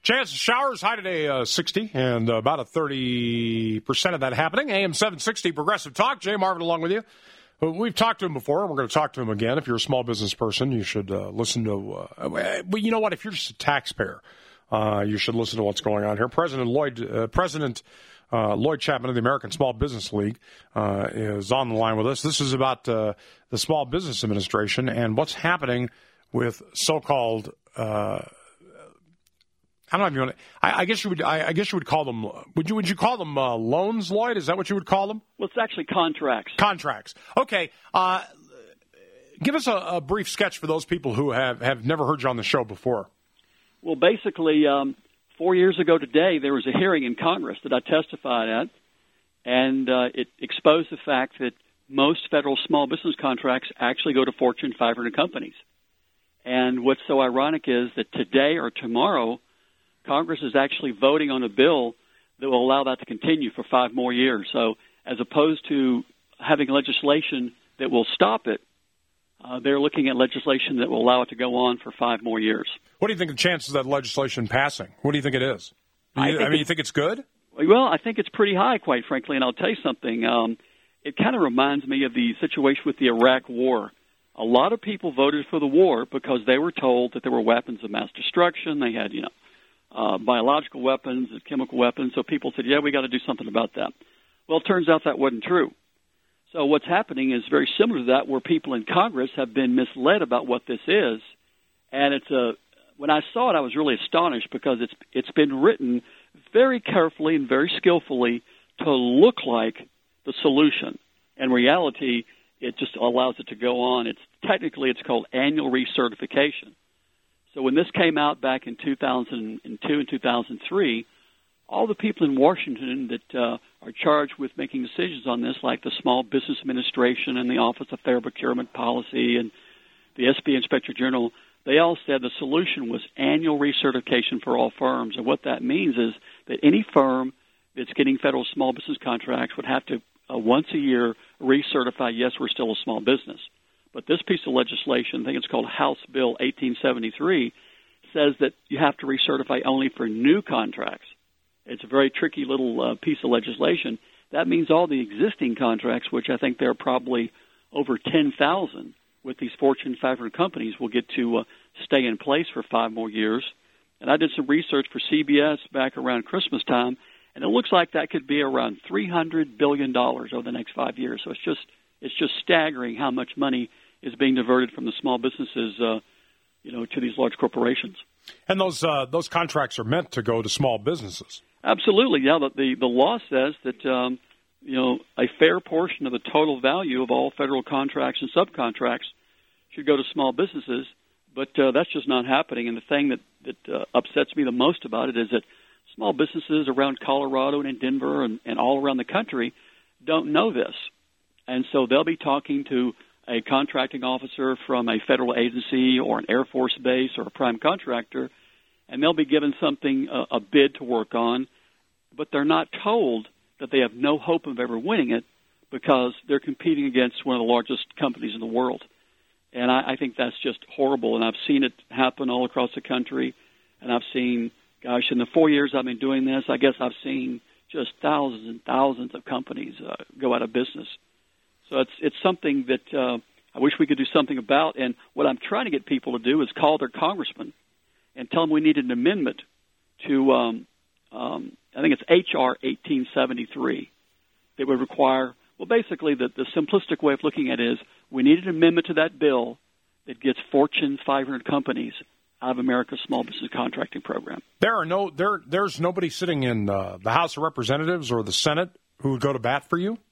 Chance of showers, high today 60, and about a 30% of that happening. AM 760 Progressive Talk. Jay Marvin along with you. We've talked to him before, and we're going to talk to him again. If you're a small business person, you should listen to well, you know what? If you're just a taxpayer, you should listen to what's going on here. President Lloyd Chapman of the American Small Business League is on the line with us. This is about the Small Business Administration and what's happening with so-called I don't know if you want to. I guess you would call them. Would you call them loans, Lloyd? Is that what you would call them? Well, it's actually contracts. Contracts. Okay. Give us a brief sketch for those people who have never heard you on the show before. Well, basically, 4 years ago today, there was a hearing in Congress that I testified at, and it exposed the fact that most federal small business contracts actually go to Fortune 500 companies. And what's so ironic is that today or tomorrow, Congress is actually voting on a bill that will allow that to continue for 5 more years. So as opposed to having legislation that will stop it, they're looking at legislation that will allow it to go on for 5 more years. What do you think of the chances of that legislation passing? What do you think it is? You think it's good? Well, I think it's pretty high, quite frankly, and I'll tell you something. It kind of reminds me of the situation with the Iraq War. A lot of people voted for the war because they were told that there were weapons of mass destruction. They had, biological weapons and chemical weapons. So people said, yeah, we got to do something about that. Well, it turns out that wasn't true. So what's happening is very similar to that, where people in Congress have been misled about what this is. And when I saw it, I was really astonished because it's been written very carefully and very skillfully to look like the solution. In reality, it just allows it to go on. It's called annual recertification. So when this came out back in 2002 and 2003, all the people in Washington that are charged with making decisions on this, like the Small Business Administration and the Office of Fair Procurement Policy and the SB Inspector General, they all said the solution was annual recertification for all firms. And what that means is that any firm that's getting federal small business contracts would have to once a year recertify, yes, we're still a small business. But this piece of legislation, I think it's called House Bill 1873, says that you have to recertify only for new contracts. It's a very tricky little piece of legislation. That means all the existing contracts, which I think there are probably over 10,000 with these Fortune 500 companies, will get to stay in place for 5 more years. And I did some research for CBS back around Christmas time, and it looks like that could be around $300 billion over the next 5 years. So it's just staggering how much money is being diverted from the small businesses, to these large corporations. And those contracts are meant to go to small businesses. Absolutely, yeah. The law says that a fair portion of the total value of all federal contracts and subcontracts should go to small businesses, but that's just not happening. And the thing that upsets me the most about it is that small businesses around Colorado and in Denver and all around the country don't know this. And so they'll be talking to a contracting officer from a federal agency or an Air Force base or a prime contractor, and they'll be given something, a bid to work on, but they're not told that they have no hope of ever winning it because they're competing against one of the largest companies in the world. And I think that's just horrible, and I've seen it happen all across the country, and I've seen, in the 4 years I've been doing this, I guess I've seen just thousands and thousands of companies go out of business. So it's something that I wish we could do something about. And what I'm trying to get people to do is call their congressman and tell them we need an amendment to, I think it's H.R. 1873, that would require, well, basically the simplistic way of looking at it is we need an amendment to that bill that gets Fortune 500 companies out of America's small business contracting program. There's nobody sitting in the House of Representatives or the Senate who would go to bat for you?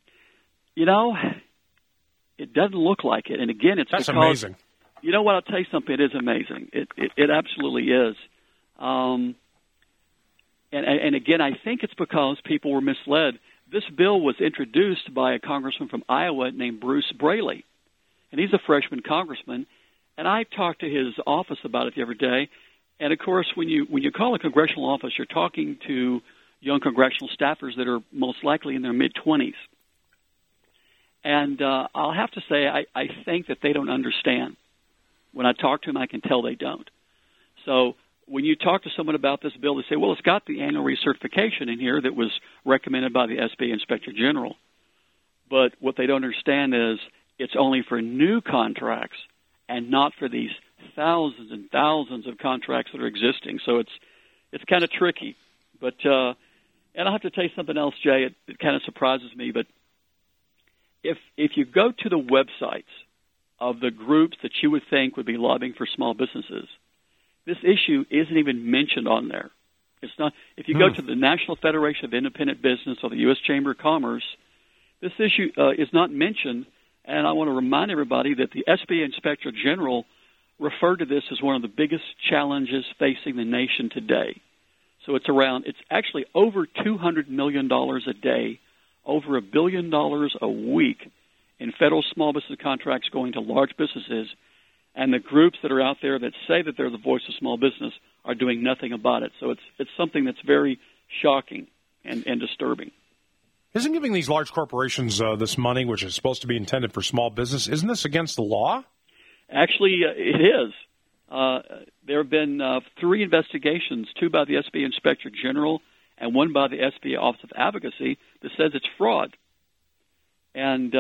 It doesn't look like it. And again, that's amazing. You know what? I'll tell you something. It is amazing. It absolutely is. And again, I think it's because people were misled. This bill was introduced by a congressman from Iowa named Bruce Braley, and he's a freshman congressman. And I talked to his office about it the other day. And of course, when you call a congressional office, you're talking to young congressional staffers that are most likely in their mid-20s. And I'll have to say, I think that they don't understand. When I talk to them, I can tell they don't. So when you talk to someone about this bill, they say, well, it's got the annual recertification in here that was recommended by the SBA Inspector General. But what they don't understand is it's only for new contracts and not for these thousands and thousands of contracts that are existing. So it's kind of tricky. But and I'll have to tell you something else, Jay. It kind of surprises me. But if you go to the websites of the groups that you would think would be lobbying for small businesses, this issue isn't even mentioned on there. It's not. If you go to the National Federation of Independent Business or the U.S. Chamber of Commerce, this issue is not mentioned. And I want to remind everybody that the SBA Inspector General referred to this as one of the biggest challenges facing the nation today. So it's actually over $200 million a day, over $1 billion a week in federal small business contracts going to large businesses. And the groups that are out there that say that they're the voice of small business are doing nothing about it. So it's something that's very shocking and disturbing. Isn't giving these large corporations this money, which is supposed to be intended for small business, isn't this against the law? Actually, it is. There have been 3 investigations, 2 by the SBA Inspector General and 1 by the SBA Office of Advocacy, that says it's fraud. And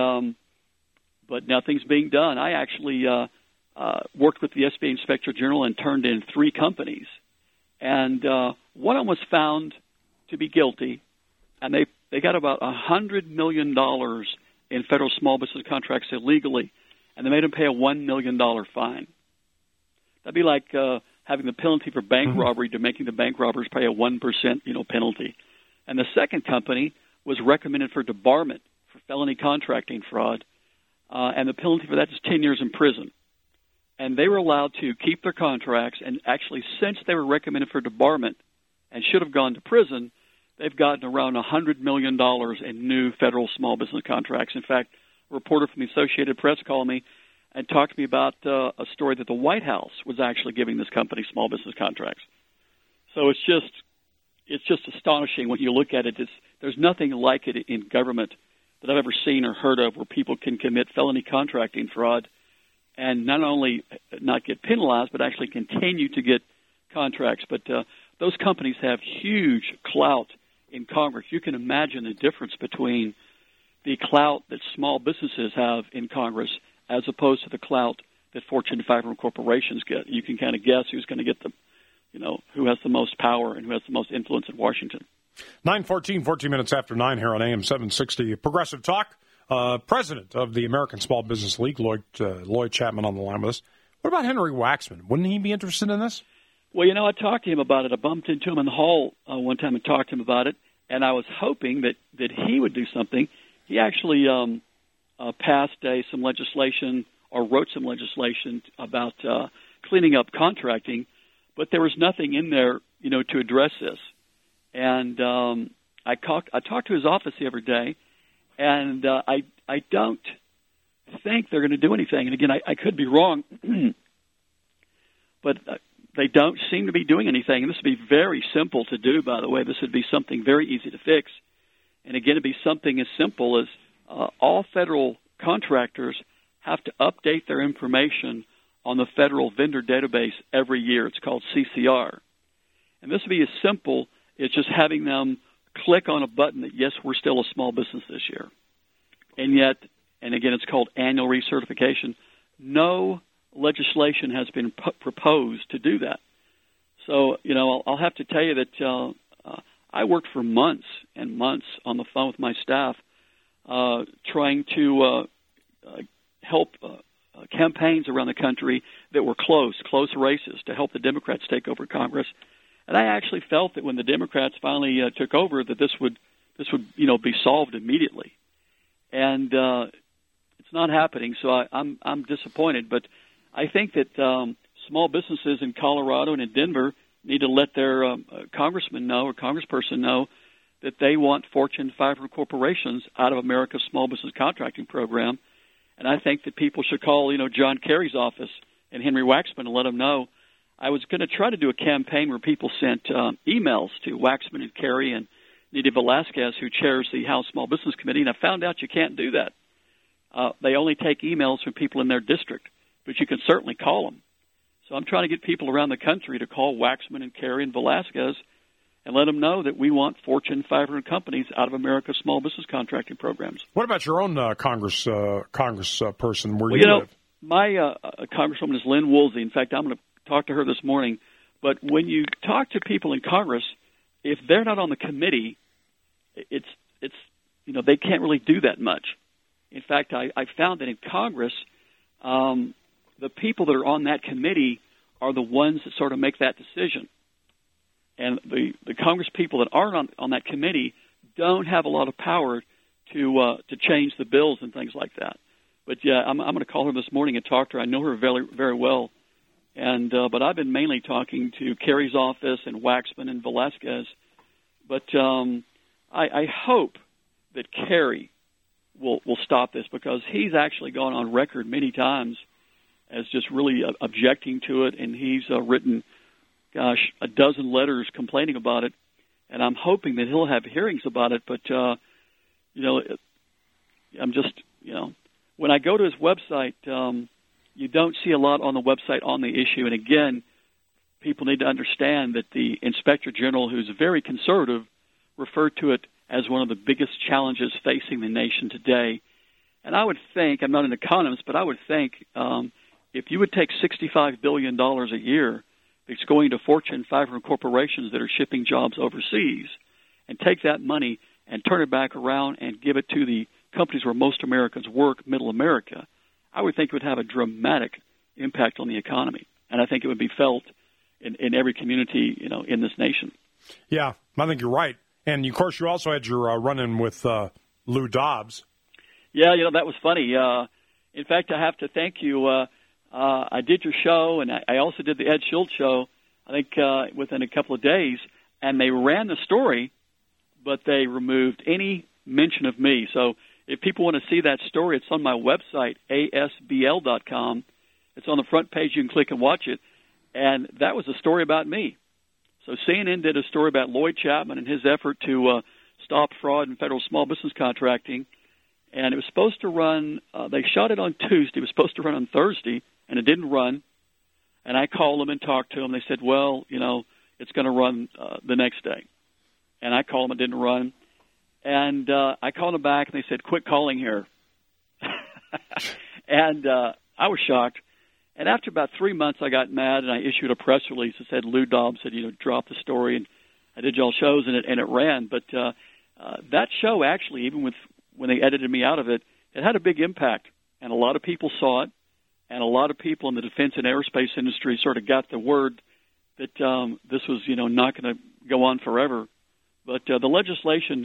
but nothing's being done. I actually worked with the SBA Inspector General and turned in 3 companies. And one of them was found to be guilty, and they got about $100 million in federal small business contracts illegally, and they made them pay a $1 million fine. That'd be like having the penalty for bank robbery to making the bank robbers pay a 1% penalty. And the second company was recommended for debarment for felony contracting fraud, and the penalty for that is 10 years in prison. And they were allowed to keep their contracts, and actually, since they were recommended for debarment and should have gone to prison, they've gotten around $100 million in new federal small business contracts. In fact, a reporter from the Associated Press called me and talked to me about a story that the White House was actually giving this company small business contracts. So it's just astonishing when you look at it. There's nothing like it in government that I've ever seen or heard of where people can commit felony contracting fraud and not only not get penalized, but actually continue to get contracts. But those companies have huge clout in Congress. You can imagine the difference between the clout that small businesses have in Congress as opposed to the clout that Fortune 500 corporations get. You can kind of guess who's going to get them, who has the most power and who has the most influence in Washington. 9:14, 14 minutes after 9 here on AM 760. Progressive Talk. President of the American Small Business League, Lloyd Chapman, on the line with us. What about Henry Waxman? Wouldn't he be interested in this? Well, I talked to him about it. I bumped into him in the hall one time and talked to him about it, and I was hoping that he would do something. He actually passed some legislation or wrote some legislation about cleaning up contracting, but there was nothing in there, to address this. And I talked to his office the other day, and I don't think they're going to do anything. And again, I could be wrong, but they don't seem to be doing anything. And this would be very simple to do, by the way. This would be something very easy to fix. And again, it'd be something as simple as all federal contractors have to update their information on the federal vendor database every year. It's called CCR. And this would be as simple as just having them click on a button that, yes, we're still a small business this year. And yet, and again, it's called annual recertification, no legislation has been proposed to do that. So, I'll have to tell you that I worked for months and months on the phone with my staff trying to help campaigns around the country that were close races to help the Democrats take over Congress. And I actually felt that when the Democrats finally took over, that this would be solved immediately. And it's not happening, so I'm disappointed. But I think that small businesses in Colorado and in Denver need to let their congressman know or congressperson know that they want Fortune 500 corporations out of America's small business contracting program. And I think that people should call, John Kerry's office and Henry Waxman and let them know. I was going to try to do a campaign where people sent emails to Waxman and Kerry and Nydia Velasquez, who chairs the House Small Business Committee, and I found out you can't do that. They only take emails from people in their district, but you can certainly call them. So I'm trying to get people around the country to call Waxman and Kerry and Velasquez and let them know that we want Fortune 500 companies out of America's small business contracting programs. What about your own congressperson where you live? My congresswoman is Lynn Woolsey. In fact, I'm going to talk to her this morning. But when you talk to people in Congress, if they're not on the committee, it's they can't really do that much. In fact, I found that in Congress, the people that are on that committee are the ones that sort of make that decision. And the Congress people that aren't on that committee don't have a lot of power to change the bills and things like that. But yeah, I'm going to call her this morning and talk to her. I know her very, very well. And but I've been mainly talking to Kerry's office and Waxman and Velasquez. But I hope that Kerry will stop this, because he's actually gone on record many times as just really objecting to it, and he's written, a dozen letters complaining about it. And I'm hoping that he'll have hearings about it. But I'm just when I go to his website. You don't see a lot on the website on the issue. And again, people need to understand that the Inspector General, who's very conservative, referred to it as one of the biggest challenges facing the nation today. And I would think, I'm not an economist, but I would think if you would take $65 billion a year that's going to Fortune 500 corporations that are shipping jobs overseas, and take that money and turn it back around and give it to the companies where most Americans work, middle America, I would think it would have a dramatic impact on the economy, and I think it would be felt in every community, in this nation. Yeah, I think you're right. And, of course, you also had your run-in with Lou Dobbs. Yeah, that was funny. In fact, I have to thank you. I did your show, and I also did the Ed Schultz show, I think, within a couple of days, and they ran the story, but they removed any mention of me. So if people want to see that story, it's on my website, asbl.com. It's on the front page. You can click and watch it. And that was a story about me. So CNN did a story about Lloyd Chapman and his effort to stop fraud in federal small business contracting. And it was supposed to run, they shot it on Tuesday. It was supposed to run on Thursday, and it didn't run. And I called them and talked to them. They said, well, it's going to run the next day. And I called them, it didn't run. And I called them back, and they said, quit calling here. And I was shocked. And after about 3 months, I got mad, and I issued a press release that said Lou Dobbs had, dropped the story. And I did y'all shows, and it ran. But that show actually, even when they edited me out of it, it had a big impact. And a lot of people saw it. And a lot of people in the defense and aerospace industry sort of got the word that this was, not going to go on forever. But the legislation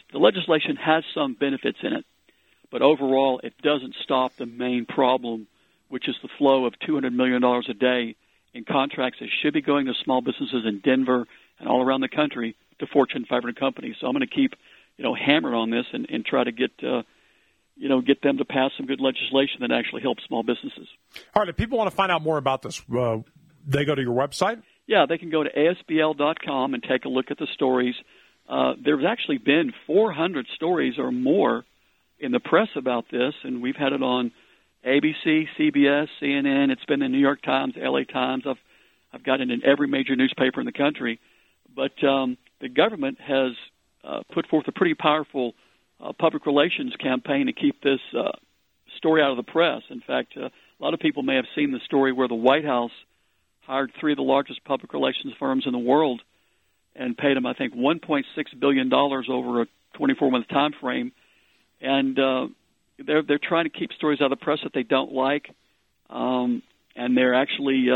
has some benefits in it, but overall it doesn't stop the main problem, which is the flow of $200 million a day in contracts that should be going to small businesses in Denver and all around the country to Fortune 500 companies. So I'm going to keep, hammering on this and try to get them to pass some good legislation that actually helps small businesses. All right, if people want to find out more about this, they go to your website? Yeah, they can go to asbl.com and take a look at the stories. There's actually been 400 stories or more in the press about this, and we've had it on ABC, CBS, CNN. It's been in the New York Times, LA Times. I've got it in every major newspaper in the country. But the government has put forth a pretty powerful public relations campaign to keep this story out of the press. In fact, a lot of people may have seen the story where the White House hired 3 of the largest public relations firms in the world and paid them, I think, $1.6 billion over a 24-month time frame. And they're trying to keep stories out of the press that they don't like, and they're actually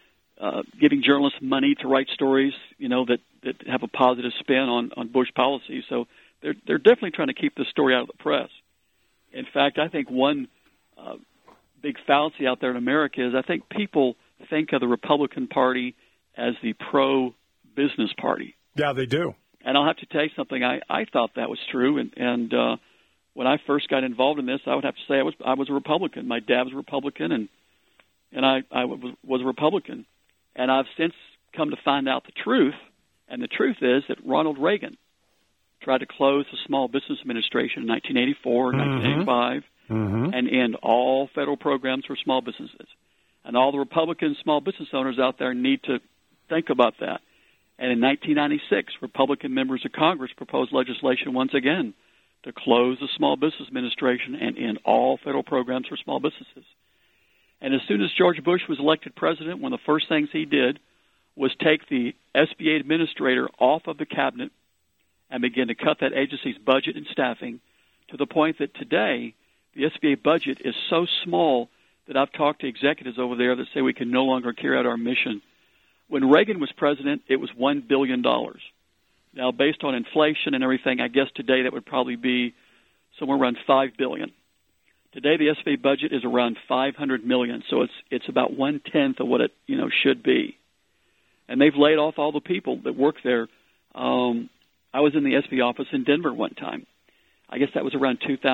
giving journalists money to write stories, that have a positive spin on Bush policy. So they're definitely trying to keep this story out of the press. In fact, I think one big fallacy out there in America is I think people think of the Republican Party as the pro-business party. Yeah, they do. And I'll have to tell you something. I thought that was true, and when I first got involved in this, I would have to say I was a Republican. My dad was a Republican, and I was a Republican. And I've since come to find out the truth, and the truth is that Ronald Reagan tried to close the Small Business Administration in 1984 and 1985 and end all federal programs for small businesses. And all the Republican small business owners out there need to think about that. And in 1996, Republican members of Congress proposed legislation once again to close the Small Business Administration and end all federal programs for small businesses. And as soon as George Bush was elected president, one of the first things he did was take the SBA administrator off of the cabinet and begin to cut that agency's budget and staffing to the point that today the SBA budget is so small that I've talked to executives over there that say we can no longer carry out our mission. When Reagan was president, it was $1 billion. Now, based on inflation and everything, I guess today that would probably be somewhere around $5 billion. Today, the SBA budget is around $500 million, so it's about 1/10 of what it should be. And they've laid off all the people that work there. I was in the SBA office in Denver one time. I guess that was around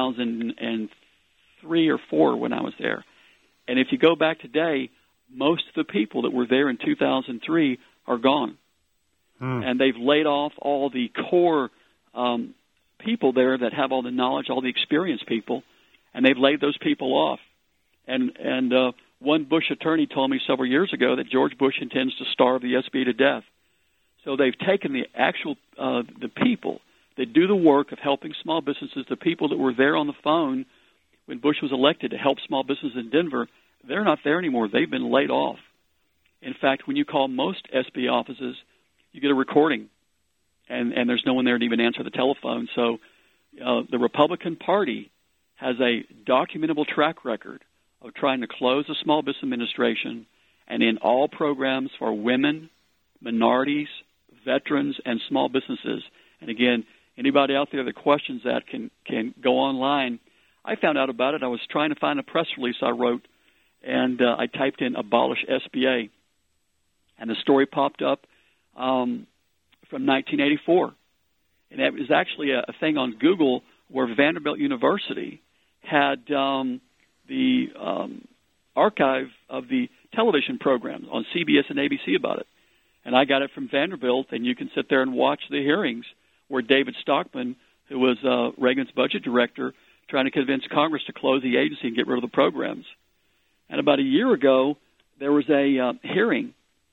2003 or 4 when I was there. And if you go back today, most of the people that were there in 2003 are gone. And they've laid off all the core people there that have all the knowledge, all the experienced people, and they've laid those people off. And one Bush attorney told me several years ago that George Bush intends to starve the SBA to death. So they've taken the actual the people that do the work of helping small businesses, the people that were there on the phone when Bush was elected to help small businesses in Denver, they're not there anymore. They've been laid off. In fact, when you call most SBA offices, you get a recording, and there's no one there to even answer the telephone. So the Republican Party has a documentable track record of trying to close the Small Business Administration and end all programs for women, minorities, veterans, and small businesses. And again, anybody out there that questions that can go online. I found out about it. I was trying to find a press release I wrote, and I typed in abolish SBA, and the story popped up from 1984. And it was actually a thing on Google where Vanderbilt University had the archive of the television programs on CBS and ABC about it. And I got it from Vanderbilt, and you can sit there and watch the hearings where David Stockman, who was Reagan's budget director, trying to convince Congress to close the agency and get rid of the programs. And about a year ago, there was a hearing.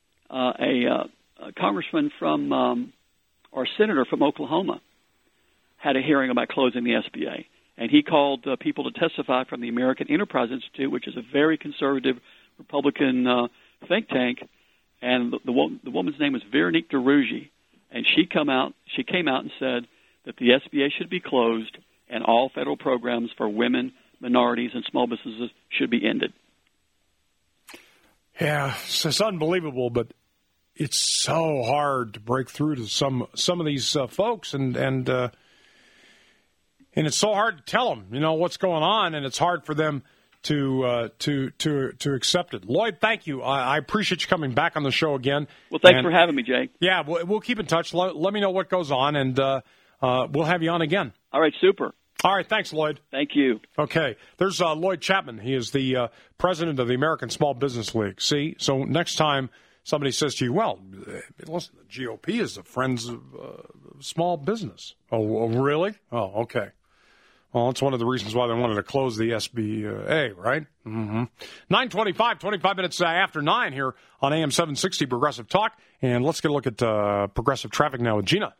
A congressman from, or senator from Oklahoma had a hearing about closing the SBA. And he called people to testify from the American Enterprise Institute, which is a very conservative Republican think tank. And the woman's name was Veronique DeRougy. And she came out and said that the SBA should be closed and all federal programs for women, minorities, and small businesses should be ended. Yeah, it's unbelievable, but it's so hard to break through to some of these folks, and it's so hard to tell them, what's going on, and it's hard for them to accept it. Lloyd, thank you. I appreciate you coming back on the show again. Well, thanks for having me, Jay. Yeah, we'll keep in touch. Let me know what goes on, and we'll have you on again. All right, super. All right, thanks, Lloyd. Thank you. Okay, there's Lloyd Chapman. He is the president of the American Small Business League. See, so next time somebody says to you, well, listen, the GOP is the Friends of Small Business. Oh, really? Oh, okay. Well, that's one of the reasons why they wanted to close the SBA, right? 9:25, 25 minutes after 9 here on AM 760 Progressive Talk. And let's get a look at progressive traffic now with Gina.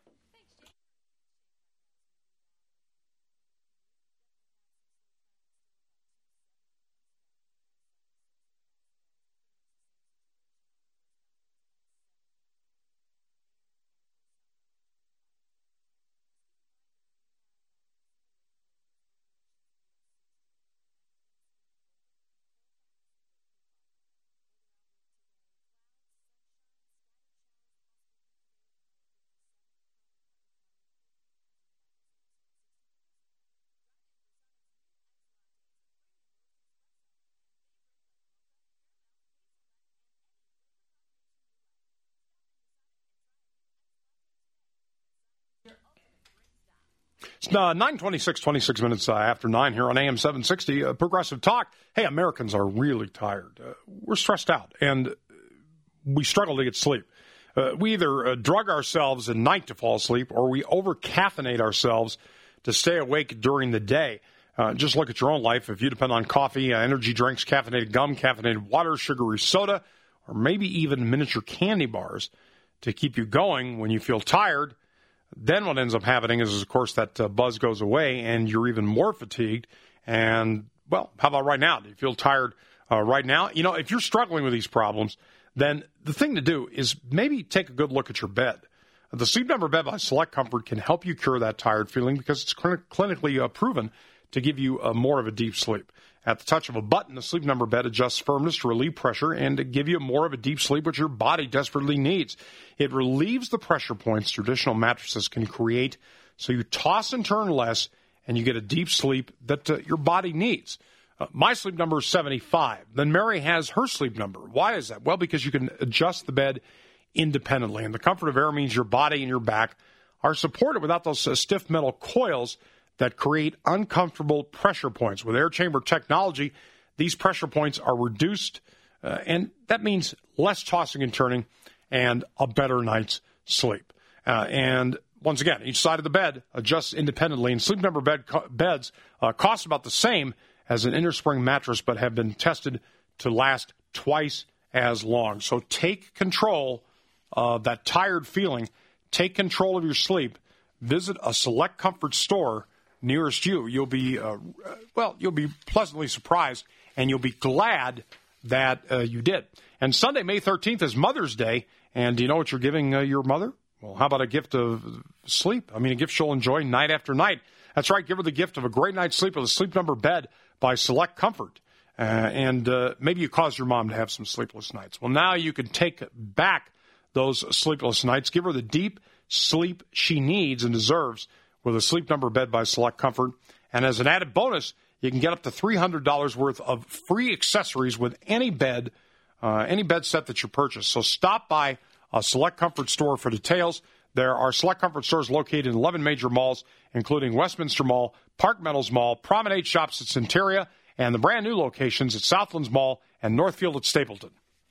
It's 9:26, 26 minutes after 9 here on AM 760, Progressive Talk. Hey, Americans are really tired. We're stressed out, and we struggle to get sleep. We either drug ourselves at night to fall asleep, or we over-caffeinate ourselves to stay awake during the day. Just look at your own life. If you depend on coffee, energy drinks, caffeinated gum, caffeinated water, sugary soda, or maybe even miniature candy bars to keep you going when you feel tired, then what ends up happening is, of course, that buzz goes away and you're even more fatigued. And, well, how about right now? Do you feel tired right now? You know, if you're struggling with these problems, then the thing to do is maybe take a good look at your bed. The Sleep Number bed by Select Comfort can help you cure that tired feeling because it's clinically proven to give you more of a deep sleep. At the touch of a button, the Sleep Number bed adjusts firmness to relieve pressure and to give you more of a deep sleep, which your body desperately needs. It relieves the pressure points traditional mattresses can create, so you toss and turn less, and you get a deep sleep that your body needs. My sleep number is 75. Then Mary has her sleep number. Why is that? Well, because you can adjust the bed independently, and the comfort of air means your body and your back are supported without those stiff metal coils that create uncomfortable pressure points. With air chamber technology, these pressure points are reduced, and that means less tossing and turning and a better night's sleep. And once again, each side of the bed adjusts independently, and Sleep Number beds cost about the same as an innerspring mattress, but have been tested to last twice as long. So take control of that tired feeling. Take control of your sleep. Visit a Select Comfort store nearest you. You'll be pleasantly surprised, and you'll be glad that you did. And Sunday, May 13th, is Mother's Day, and do you know what you're giving your mother? Well, how about a gift of sleep? I mean, a gift she'll enjoy night after night. That's right, give her the gift of a great night's sleep with a Sleep Number bed by Select Comfort. And maybe you caused your mom to have some sleepless nights. Well, now you can take back those sleepless nights. Give her the deep sleep she needs and deserves with a Sleep Number bed by Select Comfort. And as an added bonus, you can get up to $300 worth of free accessories with any bed set that you purchase. So stop by a Select Comfort store for details. There are Select Comfort stores located in 11 major malls, including Westminster Mall, Park Meadows Mall, Promenade Shops at Centeria, and the brand new locations at Southlands Mall and Northfield at Stapleton.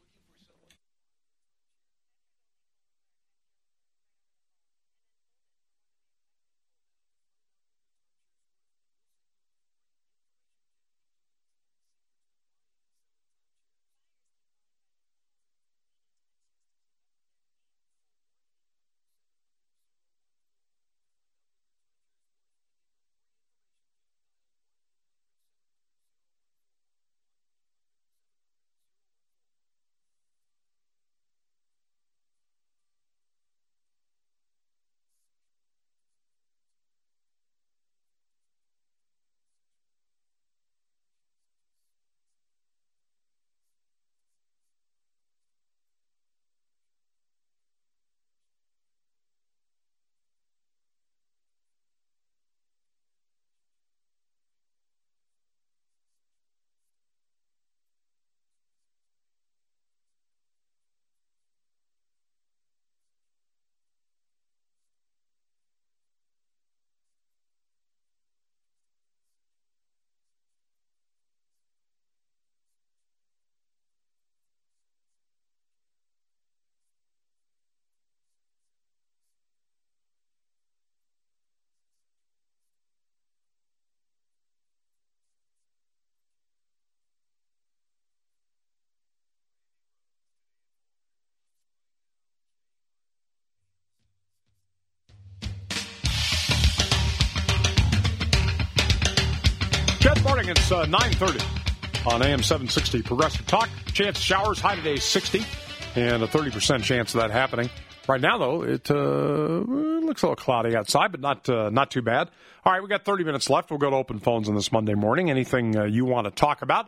Good morning. It's 9:30 on AM 760 Progressive Talk. Chance of showers, high today 60, and a 30% chance of that happening. Right now, though, it looks a little cloudy outside, but not too bad. All right, we got 30 minutes left. We'll go to open phones on this Monday morning. Anything you want to talk about?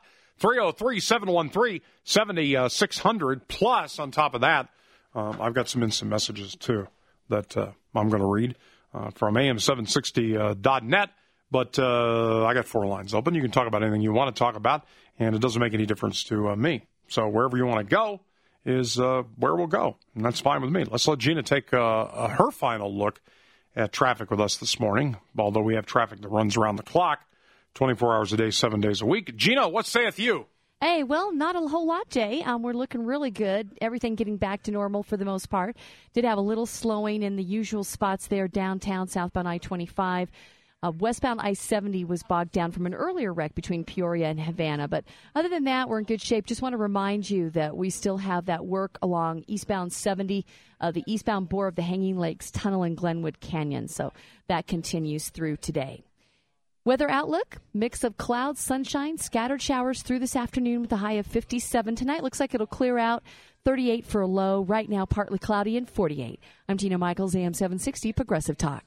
303-713-7600. Plus, on top of that, I've got some instant messages, too, that I'm going to read from am760.net. But I got 4 lines open. You can talk about anything you want to talk about, and it doesn't make any difference to me. So wherever you want to go is where we'll go, and that's fine with me. Let's let Gina take her final look at traffic with us this morning, although we have traffic that runs around the clock, 24 hours a day, 7 days a week. Gina, what saith you? Hey, well, not a whole lot, Jay. We're looking really good. Everything getting back to normal for the most part. Did have a little slowing in the usual spots there downtown, southbound I-25. Westbound I-70 was bogged down from an earlier wreck between Peoria and Havana. But other than that, we're in good shape. Just want to remind you that we still have that work along eastbound 70, the eastbound bore of the Hanging Lakes Tunnel in Glenwood Canyon. So that continues through today. Weather outlook, mix of clouds, sunshine, scattered showers through this afternoon with a high of 57. Tonight looks like it'll clear out, 38 for a low. Right now, partly cloudy and 48. I'm Tina Michaels, AM 760 Progressive Talk.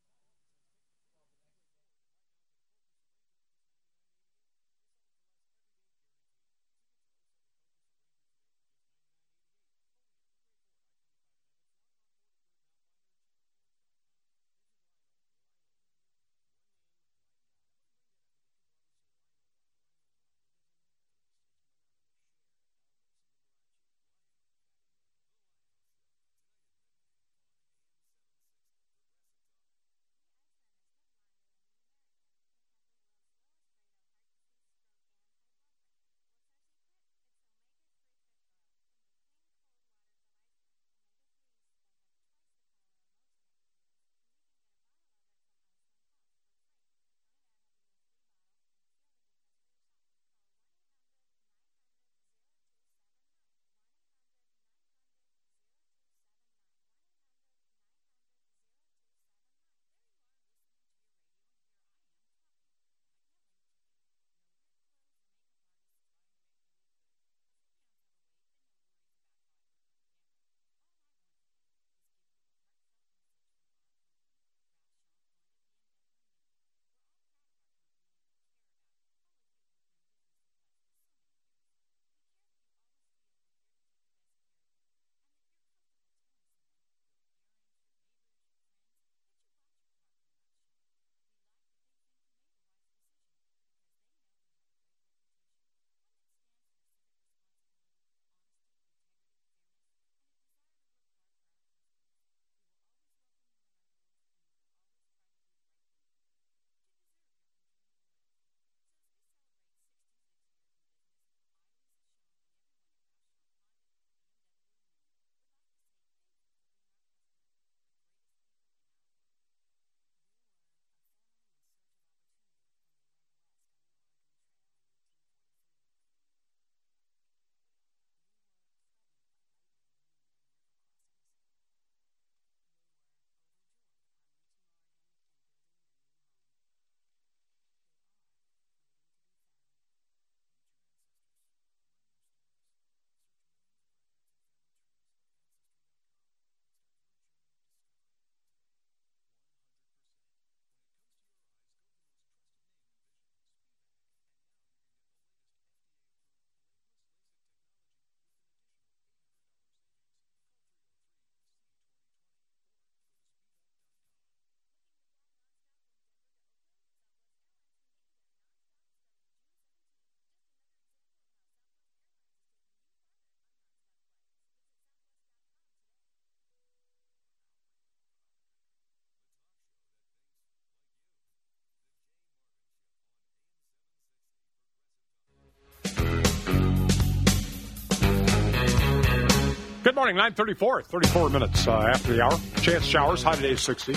Good morning, 9:34, 34 minutes after the hour. Chance showers, high today is 60.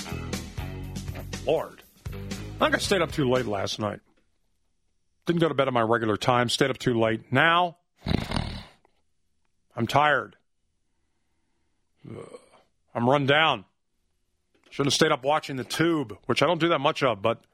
Lord. I think I stayed up too late last night. Didn't go to bed at my regular time, stayed up too late. Now, I'm tired. I'm run down. Should have stayed up watching the Tube, which I don't do that much of, but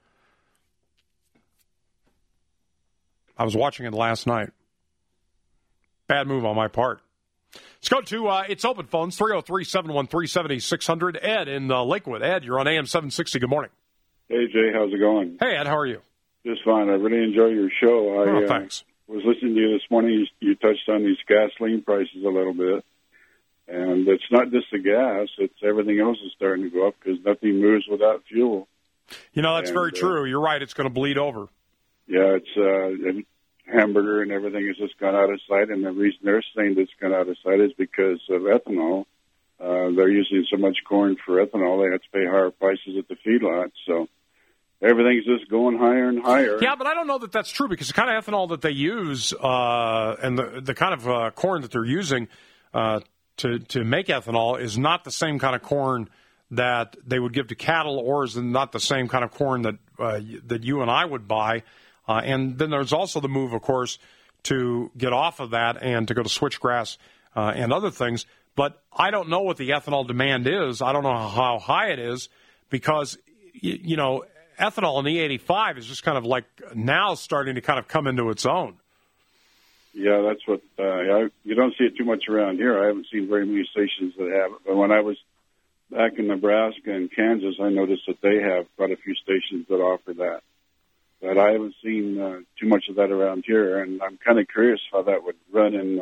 I was watching it last night. Bad move on my part. Let's go to It's Open Phones, 303-713-7600. Ed in Lakewood. Ed, you're on AM 760. Good morning. Hey, Jay. How's it going? Hey, Ed. How are you? Just fine. I really enjoy your show. Thanks. Was listening to you this morning. You touched on these gasoline prices a little bit. And it's not just the gas. It's everything else is starting to go up because nothing moves without fuel. You know, that's very true. You're right. It's going to bleed over. Yeah, it's hamburger and everything has just gone out of sight. And the reason they're saying it's gone out of sight is because of ethanol. They're using so much corn for ethanol, they have to pay higher prices at the feedlot. So everything's just going higher and higher. Yeah, but I don't know that that's true because the kind of ethanol that they use and the kind of corn that they're using to make ethanol is not the same kind of corn that they would give to cattle, or is it not the same kind of corn that that you and I would buy? And then there's also the move, of course, to get off of that and to go to switchgrass and other things. But I don't know what the ethanol demand is. I don't know how high it is because, you know, ethanol in E85 is just kind of like now starting to kind of come into its own. Yeah, that's what you don't see it too much around here. I haven't seen very many stations that have it. But when I was back in Nebraska and Kansas, I noticed that they have quite a few stations that offer that. But I haven't seen too much of that around here, and I'm kind of curious how that would run in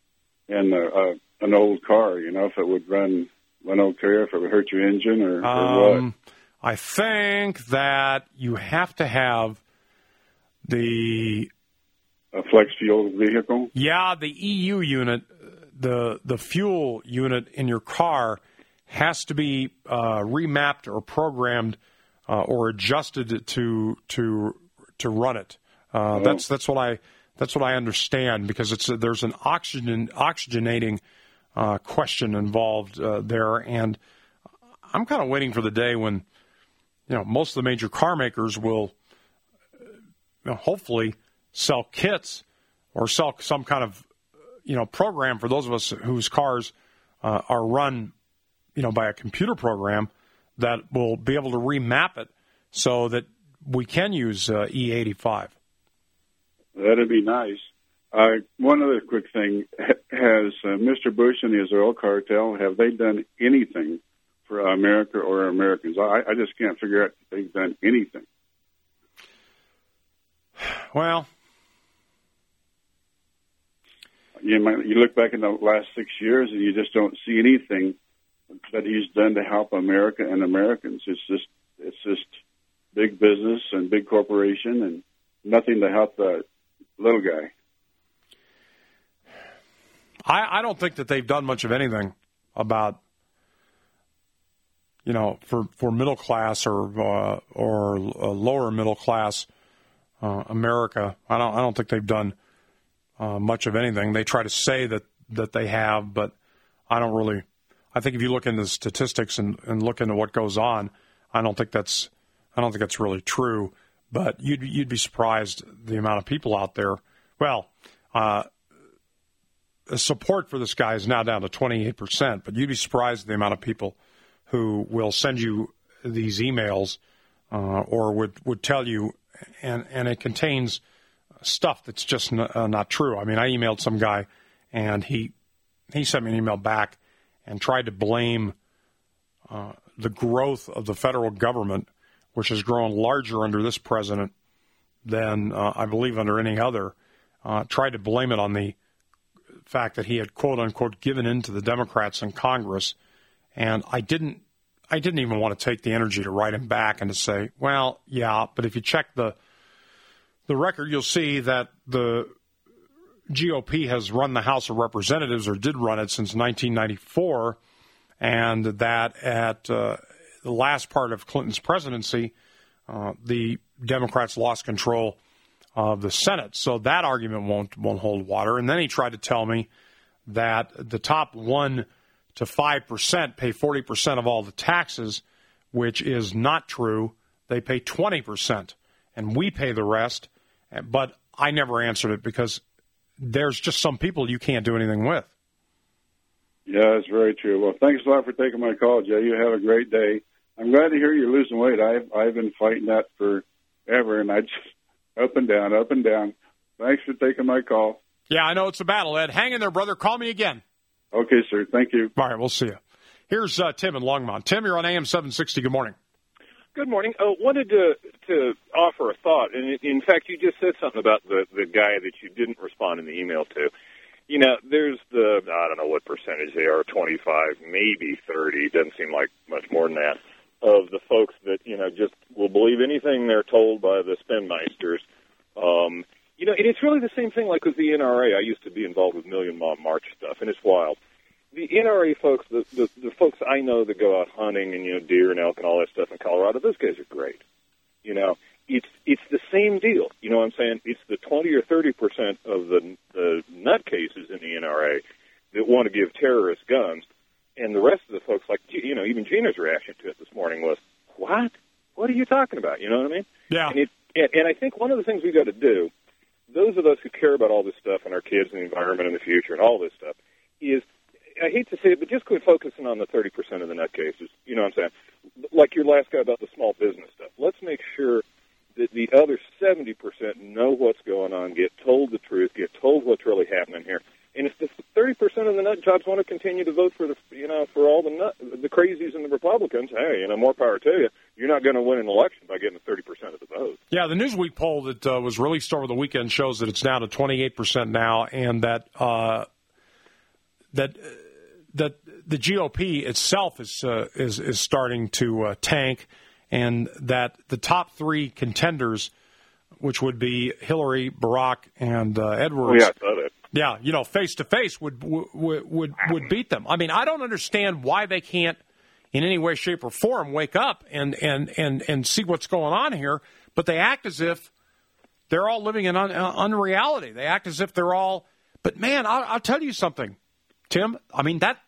an old car. You know, if it would run Renault Carrier, if it would hurt your engine or what. I think that you have to have a flex fuel vehicle? Yeah, the EU unit, the fuel unit in your car has to be remapped or programmed or adjusted to run it. That's what I understand, because there's an oxygenating question involved there, and I'm kind of waiting for the day when, you know, most of the major car makers will, you know, hopefully sell kits or sell some kind of, you know, program for those of us whose cars are run, you know, by a computer program that will be able to remap it so that we can use E85. That'd be nice. One other quick thing. Has Mr. Bush and his oil cartel, have they done anything for America or Americans? I just can't figure out if they've done anything. Well, you look back in the last 6 years and you just don't see anything that he's done to help America and Americans. It's just big business and big corporation and nothing to help the little guy. I don't think that they've done much of anything about, you know, for middle class or lower middle class America. I don't think they've done much of anything. They try to say that they have, but I don't really. I think if you look into the statistics and look into what goes on, I don't think that's really true. But you'd be surprised the amount of people out there. Well, support for this guy is now down to 28%, but you'd be surprised the amount of people who will send you these emails or would tell you, and it contains stuff that's just not true. I mean, I emailed some guy, and he sent me an email back and tried to blame the growth of the federal government, which has grown larger under this president than I believe under any other, tried to blame it on the fact that he had, quote unquote, given in to the Democrats in Congress. And I didn't even want to take the energy to write him back and to say, well, yeah, but if you check the record, you'll see that the GOP has run the House of Representatives, or did run it, since 1994, and that at the last part of Clinton's presidency, the Democrats lost control of the Senate. So that argument won't hold water. And then he tried to tell me that the top 1% to 5% pay 40% of all the taxes, which is not true. They pay 20%, and we pay the rest. But I never answered it because there's just some people you can't do anything with. Yeah, that's very true. Well, thanks a lot for taking my call, Jay. You have a great day. I'm glad to hear you're losing weight. I've been fighting that forever, and I just up and down, up and down. Thanks for taking my call. Yeah, I know it's a battle, Ed. Hang in there, brother. Call me again. Okay, sir. Thank you. All right, we'll see you. Here's Tim in Longmont. Tim, you're on AM 760. Good morning. Good morning. Wanted to offer a thought, and in fact, you just said something about the guy that you didn't respond in the email to. You know, there's I don't know what percentage they are, 25, maybe 30, doesn't seem like much more than that, of the folks that, you know, just will believe anything they're told by the spinmeisters. You know, and it's really the same thing like with the NRA. I used to be involved with Million Mile March stuff, and it's wild. The NRA folks, the folks I know that go out hunting and, you know, deer and elk and all that stuff in Colorado, those guys are great. You know, it's the same deal. You know what I'm saying? It's the 20 or 30% of the nutcases in the NRA that want to give terrorists guns, And the rest of the folks, like, you know, even Gina's reaction to it this morning was, what? What are you talking about? You know what I mean? Yeah. And I think one of the things we've got to do, those of us who care about all this stuff and our kids and the environment and the future and all this stuff, is, I hate to say it, but just quit focusing on the 30% of the nutcases. You know what I'm saying? Like your last guy about the small business stuff. Let's make sure that the other 70% know what's going on, get told the truth, get told what's really happening here. And if the 30% of the nut jobs want to continue to vote for for all the crazies and the Republicans, hey, more power to you. You're not going to win an election by getting 30% of the vote. Yeah, the Newsweek poll that was released over the weekend shows that it's down to 28% now, and that the GOP itself is starting to tank, and that the top three contenders, which would be Hillary, Barack, and Edwards. Oh, yeah, I saw that. Yeah, face to face would beat them. I mean, I don't understand why they can't, in any way, shape, or form, wake up and see what's going on here. But they act as if they're all living in unreality. They act as if they're all. But man, I'll tell you something, Tim. I mean that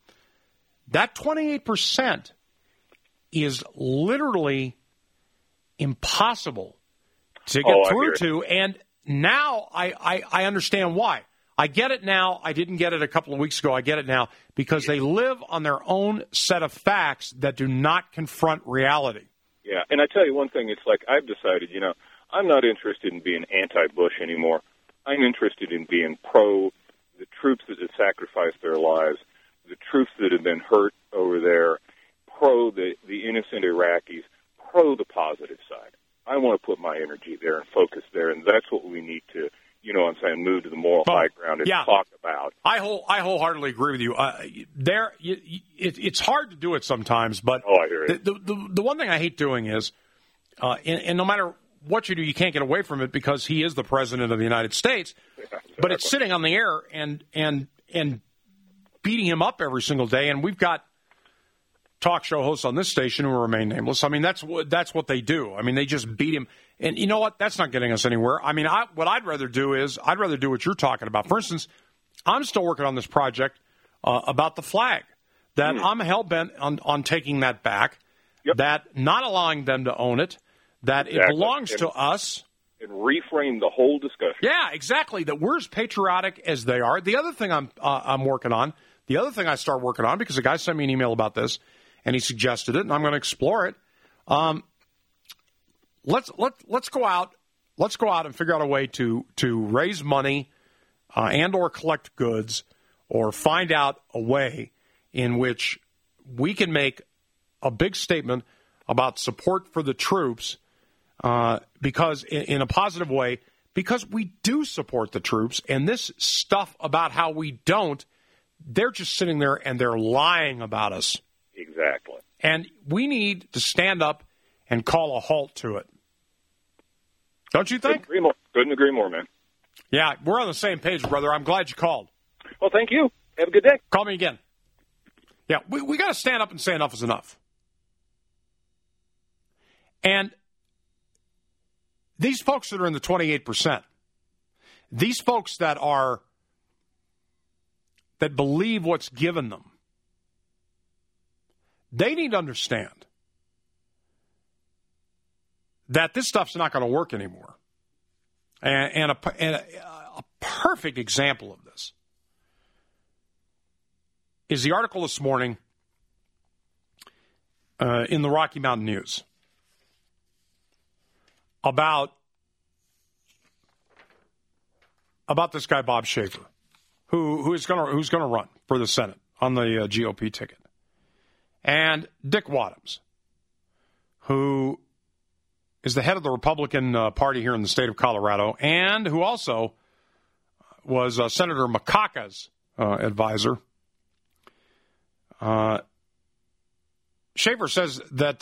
28% is literally impossible to get through to, and now I understand why. I get it now. I didn't get it a couple of weeks ago. I get it now because they live on their own set of facts that do not confront reality. Yeah, and I tell you one thing. It's like I've decided, I'm not interested in being anti-Bush anymore. I'm interested in being pro the troops that have sacrificed their lives, the troops that have been hurt over there, pro the innocent Iraqis, pro the positive side. I want to put my energy there and focus there, and that's what we need to, move to the moral high ground and talk about. I wholeheartedly agree with you. It's hard to do it sometimes, but I hear it. The one thing I hate doing is, and no matter what you do, you can't get away from it because he is the president of the United States. Yeah, exactly. But it's sitting on the air and beating him up every single day, and we've got talk show hosts on this station who remain nameless. I mean, that's what they do. I mean, they just beat him. And you know what? That's not getting us anywhere. I mean, what I'd rather do what you're talking about. For instance, I'm still working on this project about the flag, that I'm hell-bent on taking that back, that not allowing them to own it, that it belongs to us. And reframe the whole discussion. Yeah, exactly, that we're as patriotic as they are. The other thing I'm working on, the other thing I started working on, because a guy sent me an email about this, and he suggested it, and I'm going to explore it. Let's go out and figure out a way to raise money and or collect goods, or find out a way in which we can make a big statement about support for the troops, because in a positive way, because we do support the troops, and this stuff about how we don't, they're just sitting there and they're lying about us. Exactly. And we need to stand up and call a halt to it. Don't you think? Couldn't agree more, man. Yeah, we're on the same page, brother. I'm glad you called. Well, thank you. Have a good day. Call me again. Yeah, we got to stand up and say enough is enough. And these folks that are in the 28%, these folks that believe what's given them, they need to understand that this stuff's not going to work anymore. And a perfect example of this is the article this morning in the Rocky Mountain News about this guy Bob Schaefer, who's going to run for the Senate on the GOP ticket, and Dick Wadhams, who is the head of the Republican Party here in the state of Colorado, and who also was Senator Makaka's advisor. Schaefer says that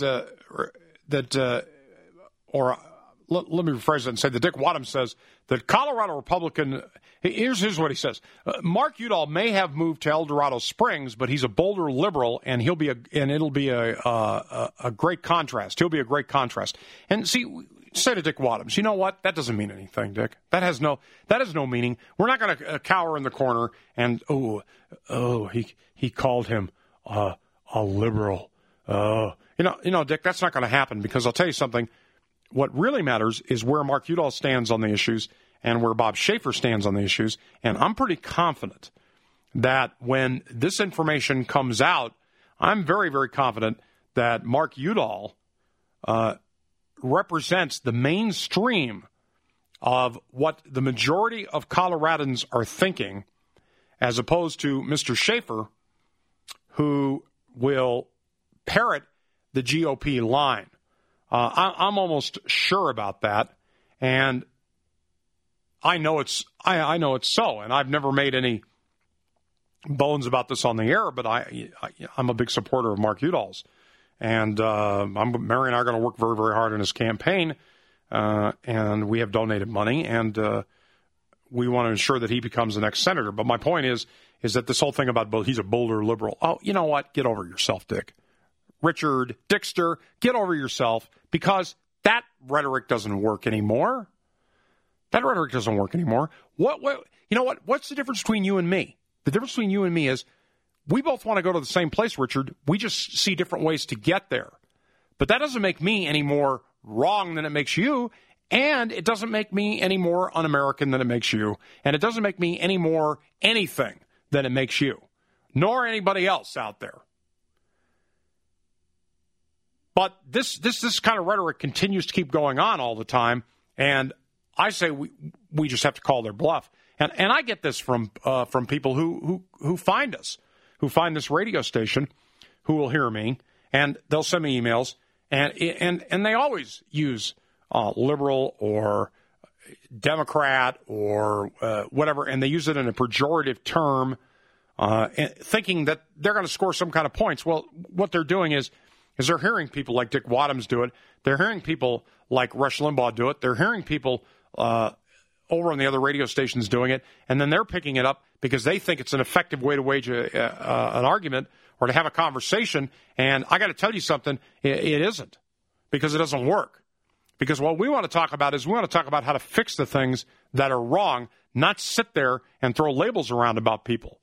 let me rephrase that and say that Dick Wadhams says that Colorado Republican, here's what he says. Mark Udall may have moved to El Dorado Springs, but he's a Boulder liberal, and it'll be a great contrast. He'll be a great contrast. And see, say to Dick Wadhams, you know what? That doesn't mean anything, Dick. That has no meaning. We're not going to cower in the corner and he called him a liberal. Dick, that's not going to happen because I'll tell you something. What really matters is where Mark Udall stands on the issues and where Bob Schaefer stands on the issues. And I'm pretty confident that when this information comes out, I'm very, very confident that Mark Udall represents the mainstream of what the majority of Coloradans are thinking, as opposed to Mr. Schaefer, who will parrot the GOP line. I'm almost sure about that, and I know it's so, and I've never made any bones about this on the air, but I'm a big supporter of Mark Udall's, and Mary and I are going to work very, very hard in his campaign, and we have donated money, and we want to ensure that he becomes the next senator. But my point is that this whole thing about he's a Boulder liberal. Oh, you know what? Get over yourself, Dick. Richard Dickster, get over yourself, because that rhetoric doesn't work anymore. That rhetoric doesn't work anymore. What? You know what? What's the difference between you and me? The difference between you and me is we both want to go to the same place, Richard. We just see different ways to get there. But that doesn't make me any more wrong than it makes you, and it doesn't make me any more un-American than it makes you, and it doesn't make me any more anything than it makes you, nor anybody else out there. But this kind of rhetoric continues to keep going on all the time, and I say we just have to call their bluff. And I get this from people who find us, who find this radio station, who will hear me, and they'll send me emails, and they always use liberal or Democrat or whatever, and they use it in a pejorative term, thinking that they're going to score some kind of points. Well, what they're doing is they're hearing people like Dick Wadhams do it. They're hearing people like Rush Limbaugh do it. They're hearing people over on the other radio stations doing it, and then they're picking it up because they think it's an effective way to wage an argument or to have a conversation. And I got to tell you something, it isn't, because it doesn't work. Because what we want to talk about is we want to talk about how to fix the things that are wrong, not sit there and throw labels around about people.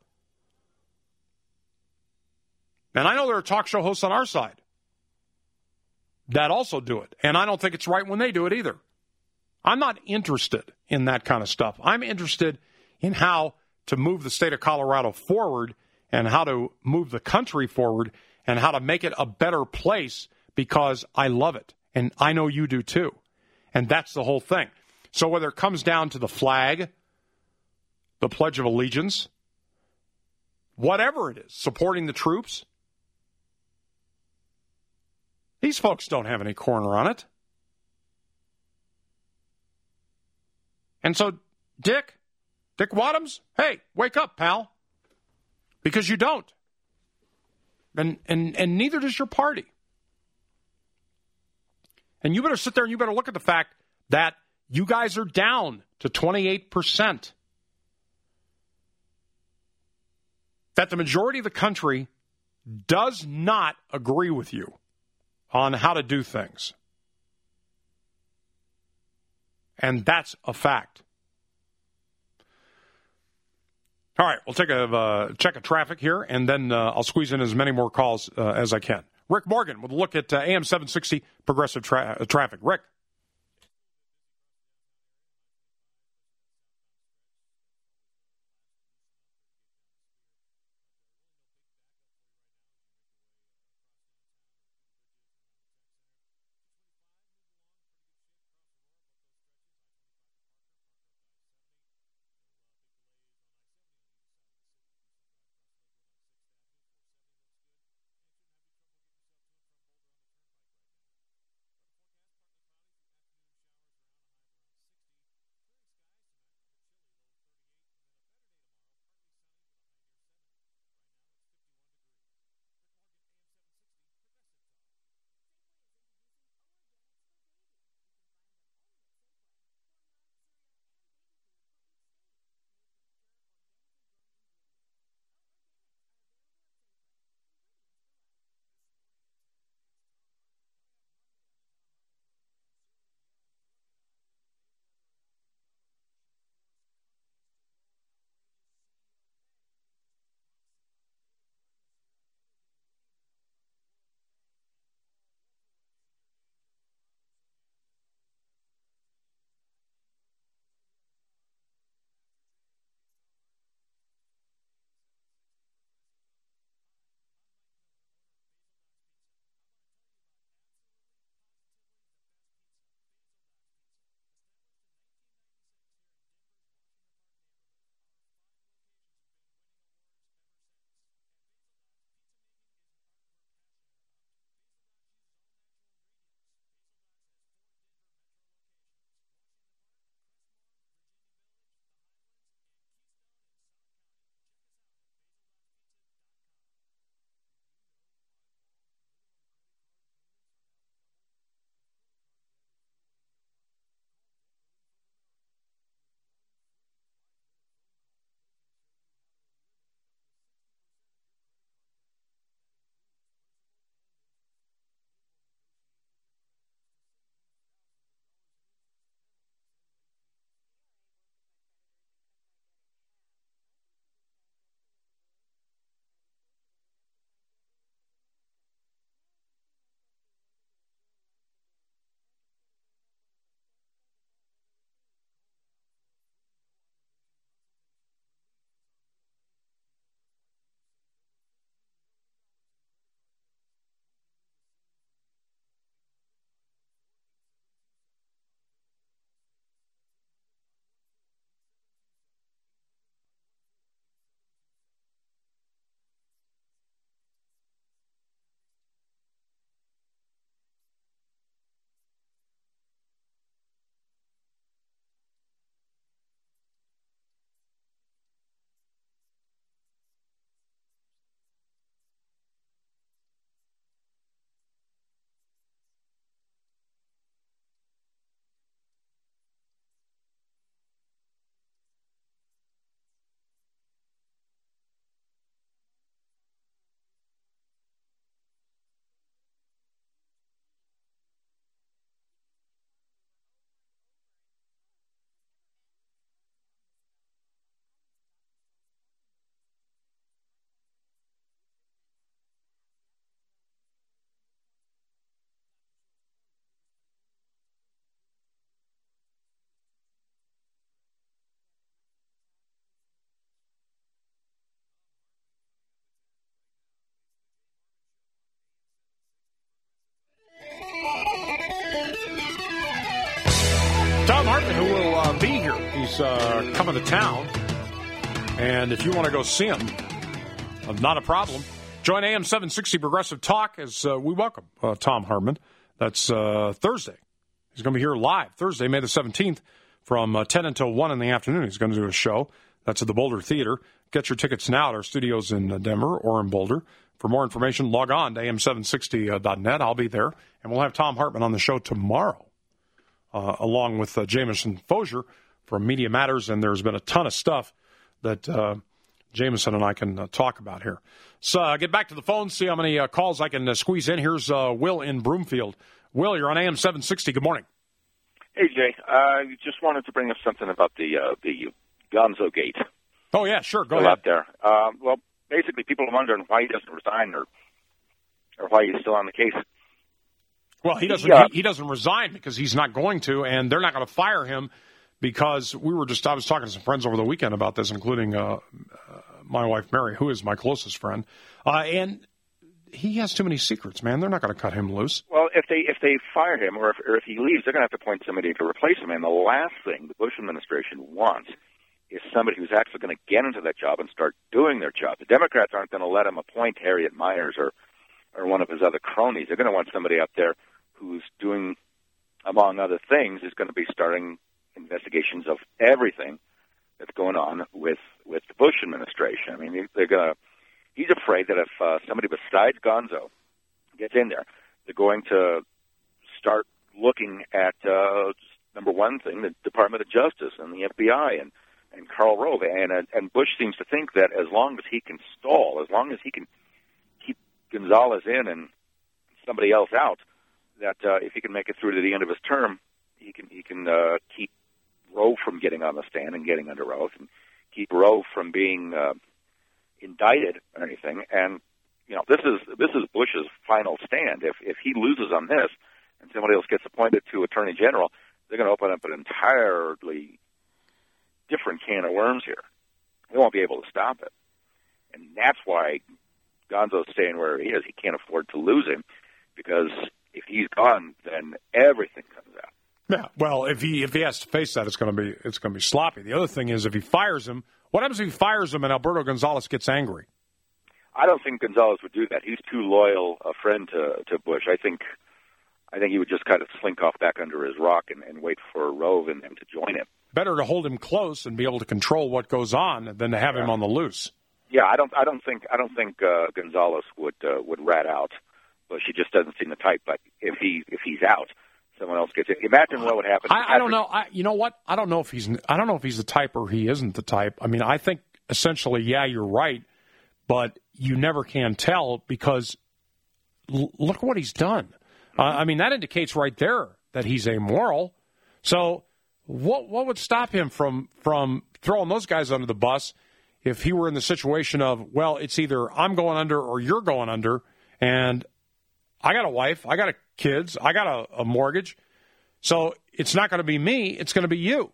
And I know there are talk show hosts on our side that also do it, and I don't think it's right when they do it either. I'm not interested in that kind of stuff. I'm interested in how to move the state of Colorado forward and how to move the country forward and how to make it a better place, because I love it, and I know you do too. And that's the whole thing. So whether it comes down to the flag, the Pledge of Allegiance, whatever it is, supporting the troops, these folks don't have any corner on it. And so, Dick Wadhams, hey, wake up, pal. Because you don't. And neither does your party. And you better sit there and you better look at the fact that you guys are down to 28%. That the majority of the country does not agree with you on how to do things. And that's a fact. All right, we'll take a check of traffic here, and then I'll squeeze in as many more calls as I can. Rick Morgan with a look at AM 760 Progressive Traffic. Rick. He's coming to town. And if you want to go see him, not a problem. Join AM 760 Progressive Talk as we welcome Thom Hartmann. That's Thursday. He's going to be here live Thursday, May the 17th, from 10 until 1 in the afternoon. He's going to do a show. That's at the Boulder Theater. Get your tickets now at our studios in Denver or in Boulder. For more information, log on to am760.net. I'll be there. And we'll have Thom Hartmann on the show tomorrow, along with Jameson Fosier from Media Matters. And there's been a ton of stuff that Jameson and I can talk about here. So get back to the phone, see how many calls I can squeeze in. Here's Will in Broomfield. Will, you're on AM 760. Good morning. Hey, Jay. I just wanted to bring up something about the Gonzo Gate. Oh, yeah, sure. Go ahead. Out there. Well, basically, people are wondering why he doesn't resign or why he's still on the case. Well, he doesn't resign because he's not going to, and they're not going to fire him because I was talking to some friends over the weekend about this, including my wife, Mary, who is my closest friend, and he has too many secrets, man. They're not going to cut him loose. Well, if they fire him or if he leaves, they're going to have to appoint somebody to replace him. And the last thing the Bush administration wants is somebody who's actually going to get into that job and start doing their job. The Democrats aren't going to let him appoint Harriet Myers or one of his other cronies. They're going to want somebody up there who's doing, among other things, is going to be starting investigations of everything that's going on with the Bush administration. I mean, he's afraid that if somebody besides Gonzo gets in there, they're going to start looking at, number one thing, the Department of Justice and the FBI and Karl Rove. And Bush seems to think that as long as he can stall, as long as he can keep Gonzalez in and somebody else out, that if he can make it through to the end of his term, he can keep Rove from getting on the stand and getting under oath, and keep Rove from being indicted or anything. And this is Bush's final stand. If he loses on this and somebody else gets appointed to Attorney General, they're going to open up an entirely different can of worms here. They won't be able to stop it. And that's why Gonzo's staying where he is. He can't afford to lose him, because if he's gone, then everything comes out. Yeah, well, if he has to face that, it's going to be sloppy. The other thing is, if he fires him, what happens if he fires him and Alberto Gonzalez gets angry? I don't think Gonzalez would do that. He's too loyal a friend to Bush. I think he would just kind of slink off back under his rock and wait for Rove and them to join him. Better to hold him close and be able to control what goes on than to have him on the loose. Yeah, I don't think Gonzalez would rat out Bush. He just doesn't seem the type. But if he's out, someone else gets in. Imagine what would happen. I don't know. You know what? I don't know if he's the type or he isn't the type. I mean, I think essentially, yeah, you're right, but you never can tell because look what he's done. I mean, that indicates right there that he's amoral. So what would stop him from throwing those guys under the bus if he were in the situation of, well, it's either I'm going under or you're going under, and I got a wife, I got kids, I got a mortgage, so it's not going to be me, it's going to be you.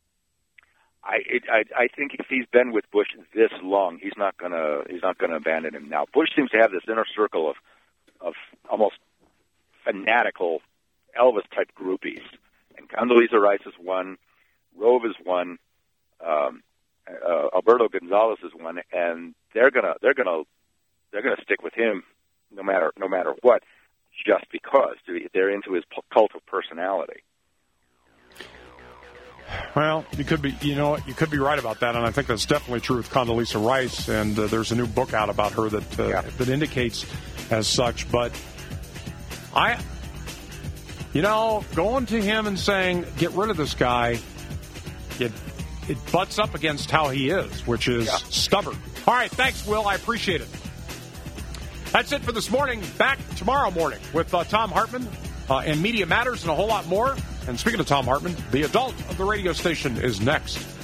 I think if he's been with Bush this long, he's not going to abandon him now. Bush seems to have this inner circle of almost fanatical Elvis type groupies, and Condoleezza Rice is one, Rove is one, Alberto Gonzalez is one, and they're gonna stick with him no matter what, just because they're into his cult of personality. Well, you could be right about that, and I think that's definitely true with Condoleezza Rice. And there's a new book out about her that indicates as such. But going to him and saying, get rid of this guy, it butts up against how he is, which is stubborn. All right, thanks, Will. I appreciate it. That's it for this morning. Back tomorrow morning with Thom Hartmann and Media Matters and a whole lot more. And speaking of Thom Hartmann, the adult of the radio station is next.